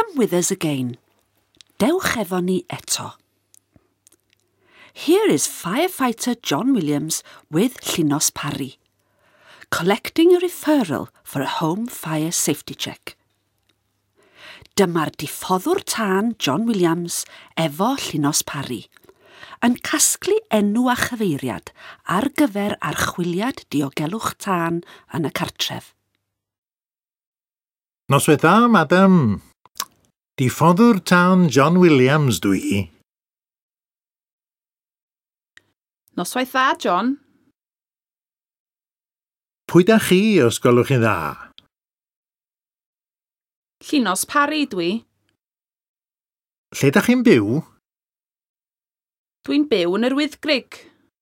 Come with us again. Dewch efo ni eto. Here is firefighter John Williams with Llunos Parry, collecting a referral for a home fire safety check. Dyma'r diffoddwr tân John Williams efo Llunos Parry, yn casglu enw a chyfeiriad ar gyfer archwiliad diogelwch tân yn y cartref. Noswaith dda, madam. Diffoddwr tân John Williams dwi i. Noswaith dda, John. Pwy da chi, os gwelwch chi'n dda? Llunos Parry dwi. Lle da chi'n byw? Dwi'n byw yn yr Wyddgrug.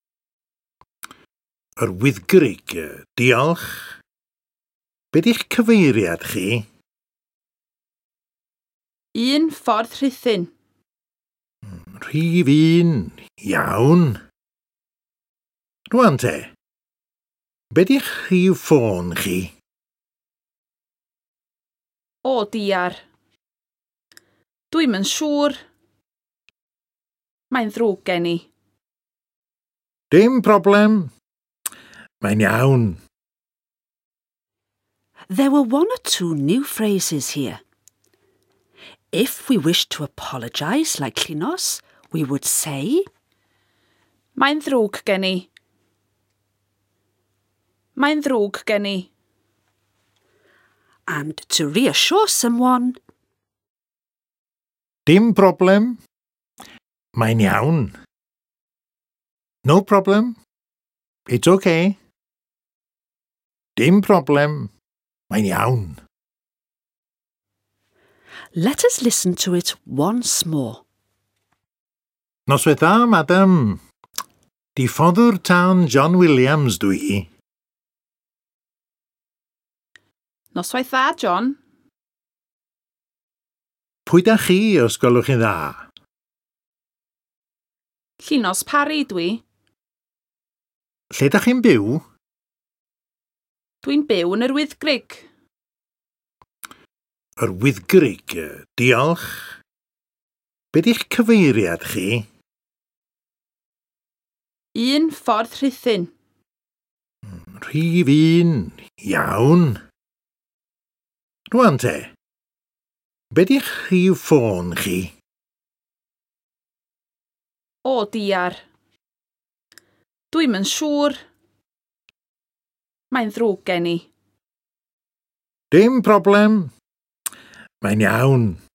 Yr Wyddgrug, diolch. Be di'ch cyfeiriad chi? Un ffordd Rhuthun. Rhif 1, iawn. Rwan te, be di'ch rhif ffôn chi? O diar. Dwi'm yn siŵr. Mae'n ddrwg gen i. Dim problem. Mae'n iawn. There were one or two new phrases here. If we wish to apologise like Llunos, we would say... Mae'n ddrwg gen i. Mae'n ddrwg gen i. And to reassure someone... Dim problem. Mae'n iawn. No problem. It's okay. Dim problem. Mae'n iawn. Let us listen to it once more. Noswaith dda, madam. Diffoddwr tân John Williams dwi i. Noswaith dda, John. Pwy da chi, os gwelwch chi'n dda? Llunos Parry dwi. Lle da chi'n byw? Dwi'n byw yn yr Wyddgrug. Yr Wyddgrug, diolch. Be di'ch cyfeiriad chi? Un ffordd Rhuthun. Rhif 1, iawn. Rwan te, be di'ch rhif ffôn chi? O diar. Dwi'm yn siŵr. Mae'n ddrwg gen i. Dim problem. Mae'n iawn.